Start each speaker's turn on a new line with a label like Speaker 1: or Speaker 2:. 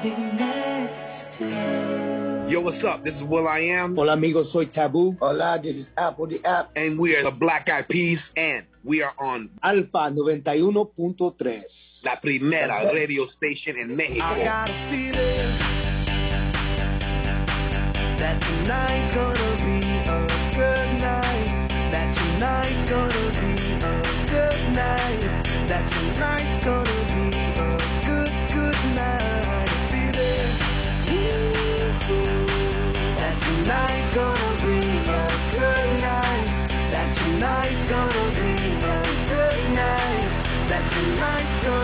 Speaker 1: be next to you.
Speaker 2: Yo, what's up? This is will.i.am.
Speaker 3: Hola amigos, soy Taboo.
Speaker 4: Hola, this is Apple the App.
Speaker 2: And we are the Black Eyed Peas. And we are on
Speaker 3: Alfa 91.3.
Speaker 2: La Primera radio station in Mexico.
Speaker 1: I got a feeling that tonight's gonna be a good night. That tonight's gonna be a good night. That tonight's gonna be a good night. A feeling that tonight's gonna be a good night. That tonight's gonna be a good night. That tonight's gonna